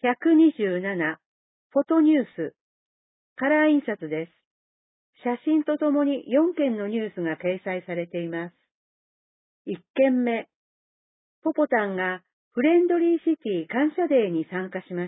127、フォトニュース、カラー印刷です。写真とともに4件のニュースが掲載されています。1件目、ポポタンがフレンドリーシティ感謝デーに参加しました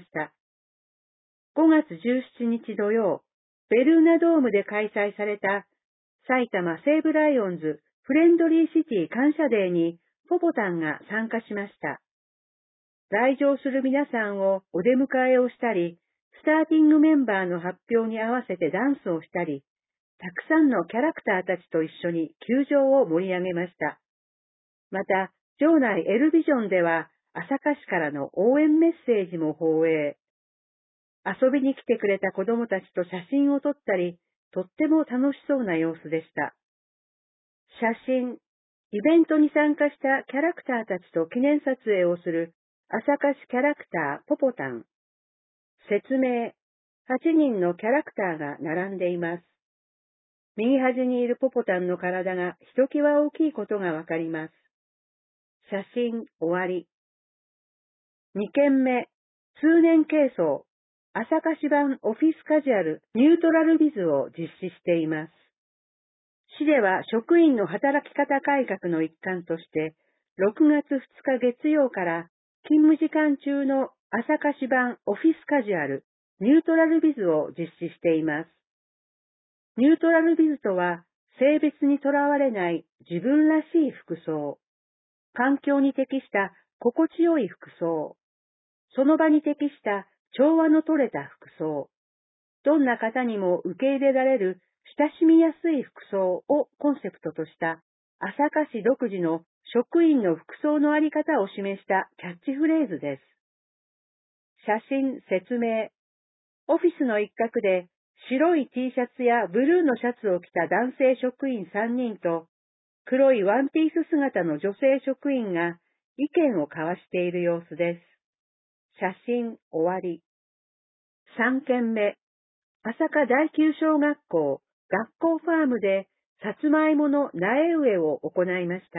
。5月17日土曜、ベルーナドームで開催された埼玉西武ライオンズフレンドリーシティ感謝デーにポポタンが参加しました。来場する皆さんをお出迎えをしたり、スターティングメンバーの発表に合わせてダンスをしたり、たくさんのキャラクターたちと一緒に球場を盛り上げました。また、場内エルビジョンでは、朝霞市からの応援メッセージも放映。遊びに来てくれた子供たちと写真を撮ったり、とっても楽しそうな様子でした。写真、イベントに参加したキャラクターたちと記念撮影をする朝霞市キャラクターポポタン。説明、8人のキャラクターが並んでいます。右端にいるポポタンの体がひときわ大きいことがわかります。写真終わり。2件目、通年軽装、朝霞市版オフィスカジュアルニュートラルビズを実施しています。市では職員の働き方改革の一環として、6月2日月曜から勤務時間中の朝霞市版オフィスカジュアルニュートラルビズを実施しています。ニュートラルビズとは、性別にとらわれない自分らしい服装、環境に適した心地よい服装、その場に適した調和の取れた服装、どんな方にも受け入れられる親しみやすい服装をコンセプトとした朝霞市独自の職員の服装のあり方を示したキャッチフレーズです。写真説明。オフィスの一角で白い T シャツやブルーのシャツを着た男性職員3人と黒いワンピース姿の女性職員が意見を交わしている様子です。写真終わり。3件目。朝霞第九小学校学校ファームでさつまいもの苗植えを行いました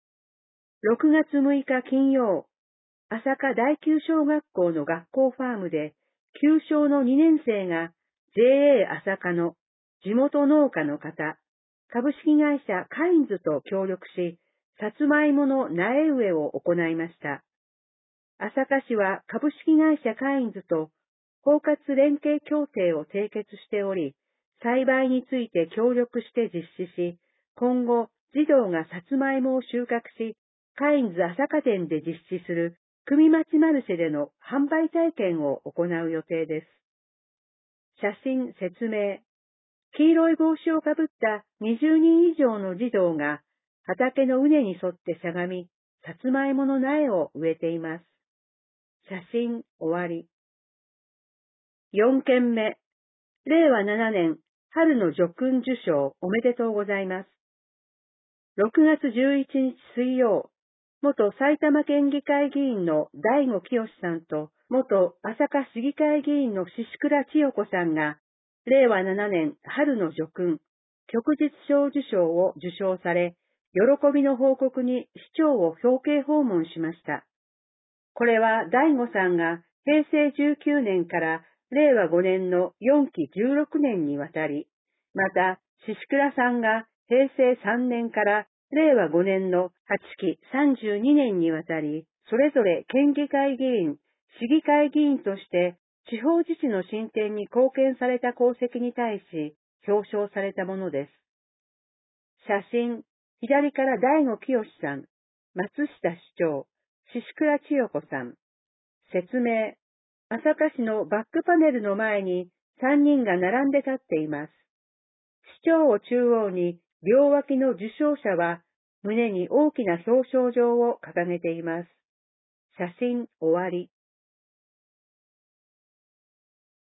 。6月6日金曜、朝霞第九小学校の学校ファームで9小の2年生が JA 朝霞の地元農家の方、株式会社カインズと協力し、さつまいもの苗植えを行いました。朝霞市は株式会社カインズと包括連携協定を締結しており、栽培について協力して実施し、今後、児童がさつまいもを収穫し、カインズ朝霞店で実施する組町マルシェでの販売体験を行う予定です。写真説明。黄色い帽子をかぶった20人以上の児童が畑の畝に沿ってしゃがみ、さつまいもの苗を植えています。写真終わり。4件目。令和7年春の叙勲受賞おめでとうございます。6月11日水曜、元埼玉県議会議員の醍醐清さんと元朝霞市議会議員の宍倉千代子さんが令和7年春の叙勲、旭日小受賞を受賞され、喜びの報告に市長を表敬訪問しました。これは醍醐さんが平成19年から令和5年の4期16年にわたり、また宍倉さんが平成3年から令和5年の8期32年にわたり、それぞれ県議会議員、市議会議員として地方自治の進展に貢献された功績に対し表彰されたものです。写真、左から醍醐清さん、松下市長、宍倉千代子さん。説明。朝霞市のバックパネルの前に3人が並んで立っています。市長を中央に両脇の受賞者は胸に大きな表彰状を掲げています。写真終わり。